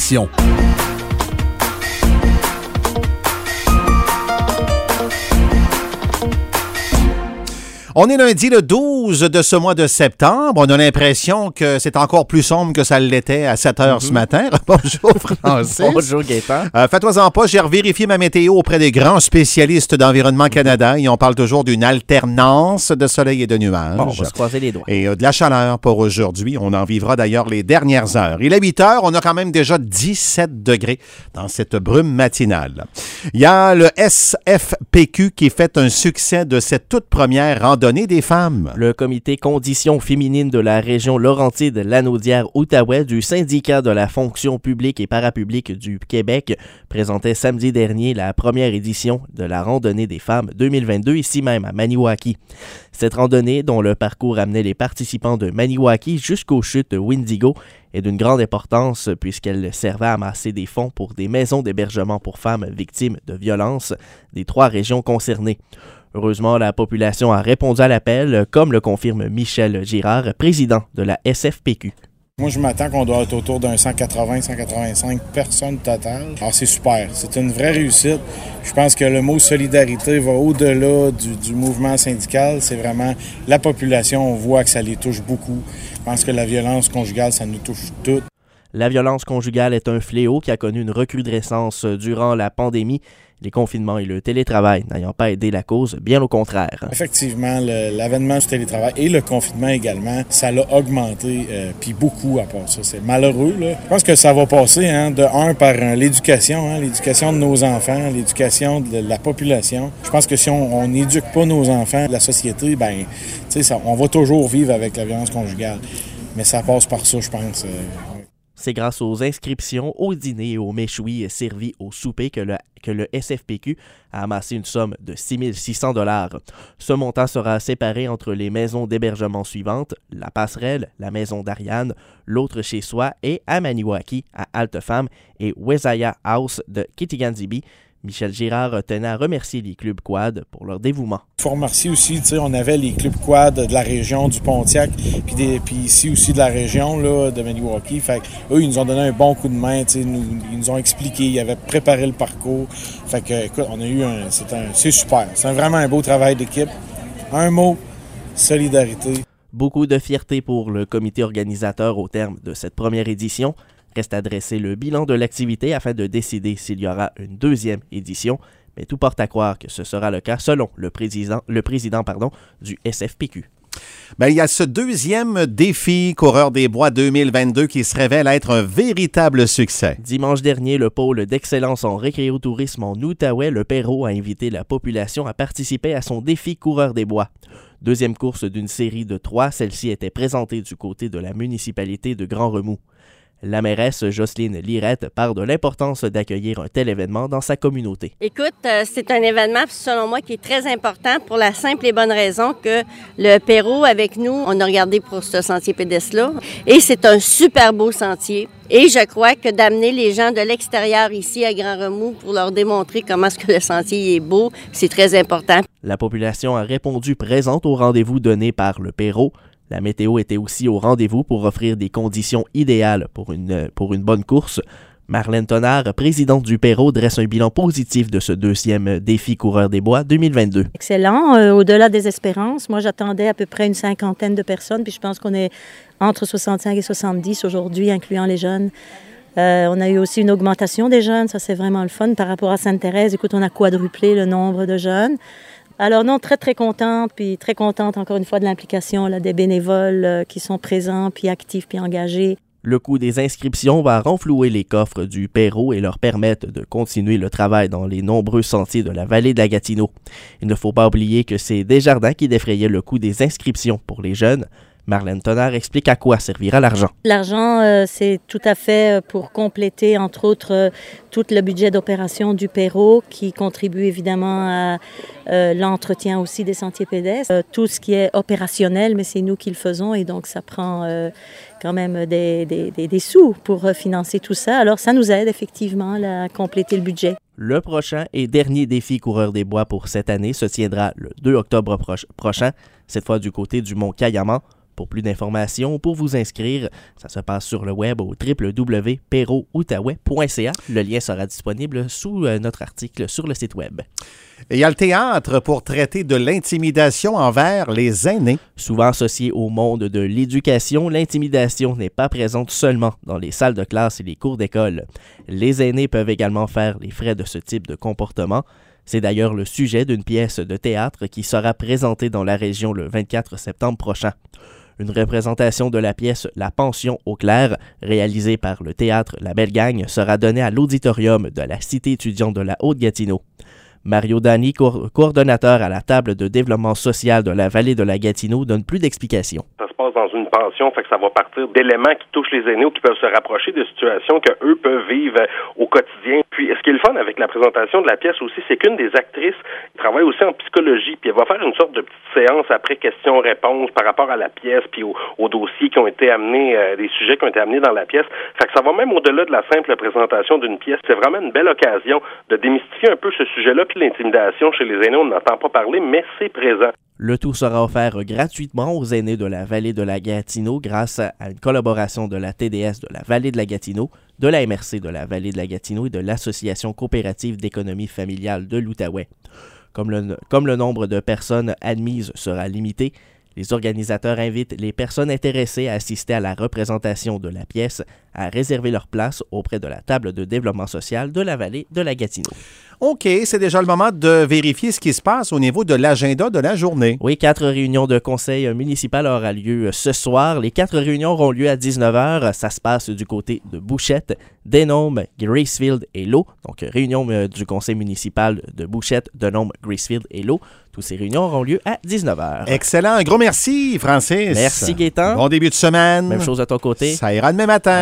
édition. On est lundi le 12 de ce mois de septembre. On a l'impression que c'est encore plus sombre que ça l'était à 7 heures ce matin. Bonjour Francis. Bonjour Gaëtan. Fais-toi-en pas, j'ai revérifié ma météo auprès des grands spécialistes d'Environnement Canada et on parle toujours d'une alternance de soleil et de nuages. Bon, on va se croiser les doigts. Et de la chaleur pour aujourd'hui. On en vivra d'ailleurs les dernières heures. Il est 8 heures, on a quand même déjà 17 degrés dans cette brume matinale. Il y a le SFPQ qui fait un succès de cette toute première randonnée des femmes. Le comité Conditions féminines de la région Laurentide-Lanaudière-Outaouais du syndicat de la fonction publique et parapublique du Québec présentait samedi dernier la première édition de la randonnée des femmes 2022 ici même à Maniwaki. Cette randonnée, dont le parcours amenait les participants de Maniwaki jusqu'aux chutes de Windigo, est d'une grande importance puisqu'elle servait à amasser des fonds pour des maisons d'hébergement pour femmes victimes de violences des 3 régions concernées. Heureusement, la population a répondu à l'appel, comme le confirme Michel Girard, président de la SFPQ. Moi, je m'attends qu'on doit être autour d'un 180-185 personnes totales. Alors, c'est super. C'est une vraie réussite. Je pense que le mot solidarité va au-delà du mouvement syndical. C'est vraiment la population. On voit que ça les touche beaucoup. Je pense que la violence conjugale, ça nous touche toutes. La violence conjugale est un fléau qui a connu une recrudescence durant la pandémie, les confinements et le télétravail n'ayant pas aidé la cause, bien au contraire. Effectivement, l'avènement du télétravail et le confinement également, ça l'a augmenté, puis beaucoup à part ça. C'est malheureux, là. Je pense que ça va passer, par l'éducation, l'éducation de nos enfants, l'éducation de la population. Je pense que si on n'éduque pas nos enfants, la société, on va toujours vivre avec la violence conjugale. Mais ça passe par ça, je pense. C'est grâce aux inscriptions, au dîner et aux méchouis servis au souper que le SFPQ a amassé une somme de 6 600 $. Ce montant sera séparé entre les maisons d'hébergement suivantes, la Passerelle, la maison d'Ariane, l'autre chez soi et à Maniwaki, à Altefemme et Wesaya House de Kitigan-Zibi. Michel Girard tenait à remercier les clubs quad pour leur dévouement. Il faut remercier aussi, on avait les clubs quad de la région du Pontiac, puis ici aussi de la région là, de Maniwaki. Fait eux, ils nous ont donné un bon coup de main, ils nous ont expliqué, ils avaient préparé le parcours. Fait que, écoute, on a eu c'est super. C'est vraiment un beau travail d'équipe. Un mot, solidarité. Beaucoup de fierté pour le comité organisateur au terme de cette première édition. Reste à dresser le bilan de l'activité afin de décider s'il y aura une deuxième édition, mais tout porte à croire que ce sera le cas selon le président du SFPQ. Il y a ce deuxième défi Coureurs des Bois 2022 qui se révèle être un véritable succès. Dimanche dernier, le pôle d'excellence en récréotourisme en Outaouais, le Perrault, a invité la population à participer à son défi Coureurs des Bois. Deuxième course d'une série de 3, celle-ci était présentée du côté de la municipalité de Grand-Remous. La mairesse Jocelyne Lirette parle de l'importance d'accueillir un tel événement dans sa communauté. Écoute, c'est un événement, selon moi, qui est très important pour la simple et bonne raison que le Perrault, avec nous, on a regardé pour ce sentier pédestre-là. Et c'est un super beau sentier. Et je crois que d'amener les gens de l'extérieur ici à Grand-Remous pour leur démontrer comment est-ce que le sentier est beau, c'est très important. La population a répondu présente au rendez-vous donné par le Perrault. La météo était aussi au rendez-vous pour offrir des conditions idéales pour une bonne course. Marlène Tonard, présidente du Perrault, dresse un bilan positif de ce deuxième défi Coureurs des Bois 2022. Excellent. Au-delà des espérances, moi j'attendais à peu près une 50aine de personnes, puis je pense qu'on est entre 65 et 70 aujourd'hui, incluant les jeunes. On a eu aussi une augmentation des jeunes, ça c'est vraiment le fun. Par rapport à Sainte-Thérèse, écoute, on a quadruplé le nombre de jeunes. Alors non, très, très contente, puis très contente encore une fois de l'implication là, des bénévoles qui sont présents, puis actifs, puis engagés. Le coût des inscriptions va renflouer les coffres du Perrault et leur permettre de continuer le travail dans les nombreux sentiers de la vallée de la Gatineau. Il ne faut pas oublier que c'est Desjardins qui défrayait le coût des inscriptions pour les jeunes. Marlène Tonard explique à quoi servira l'argent. L'argent, c'est tout à fait pour compléter, entre autres, tout le budget d'opération du Perrault qui contribue évidemment à l'entretien aussi des sentiers pédestres. Tout ce qui est opérationnel, mais c'est nous qui le faisons et donc ça prend quand même des sous pour financer tout ça. Alors ça nous aide effectivement là, à compléter le budget. Le prochain et dernier défi Coureurs des Bois pour cette année se tiendra le 2 octobre prochain, cette fois du côté du Mont Cayamant. Pour plus d'informations ou pour vous inscrire, ça se passe sur le web au www.perrotoutaouais.ca. Le lien sera disponible sous notre article sur le site web. Et il y a le théâtre pour traiter de l'intimidation envers les aînés. Souvent associée au monde de l'éducation, l'intimidation n'est pas présente seulement dans les salles de classe et les cours d'école. Les aînés peuvent également faire les frais de ce type de comportement. C'est d'ailleurs le sujet d'une pièce de théâtre qui sera présentée dans la région le 24 septembre prochain. Une représentation de la pièce La Pension au clair, réalisée par le théâtre La Belle Gang, sera donnée à l'auditorium de la Cité étudiante de la Haute-Gatineau. Mario Dani, coordonnateur à la table de développement social de la vallée de la Gatineau, donne plus d'explications. Ça se passe dans une pension, fait que ça va partir d'éléments qui touchent les aînés ou qui peuvent se rapprocher de situations qu'eux peuvent vivre au quotidien. Puis, ce qui est le fun avec la présentation de la pièce aussi, c'est qu'une des actrices travaille aussi en psychologie, puis elle va faire une sorte de petite séance après questions-réponses par rapport à la pièce, puis aux dossiers qui ont été amenés, des sujets qui ont été amenés dans la pièce. Fait que ça va même au-delà de la simple présentation d'une pièce. C'est vraiment une belle occasion de démystifier un peu ce sujet-là, puis l'intimidation chez les aînés, on n'entend pas parler, mais c'est présent. Le tout sera offert gratuitement aux aînés de la vallée de la Gatineau grâce à une collaboration de la TDS de la vallée de la Gatineau, de la MRC de la vallée de la Gatineau et de l'Association coopérative d'économie familiale de l'Outaouais. Comme le nombre de personnes admises sera limité, les organisateurs invitent les personnes intéressées à assister à la représentation de la pièce à réserver leur place auprès de la table de développement social de la vallée de la Gatineau. OK, c'est déjà le moment de vérifier ce qui se passe au niveau de l'agenda de la journée. Oui, 4 réunions de conseil municipal aura lieu ce soir. Les 4 réunions auront lieu à 19h. Ça se passe du côté de Bouchette, Denôme, Gracefield et Lowe. Donc, réunion du conseil municipal de Bouchette, Denôme, Gracefield et Lowe. Toutes ces réunions auront lieu à 19h. Excellent. Un gros merci, Francis. Merci, Gaétan. Bon début de semaine. Même chose de ton côté. Ça ira demain matin.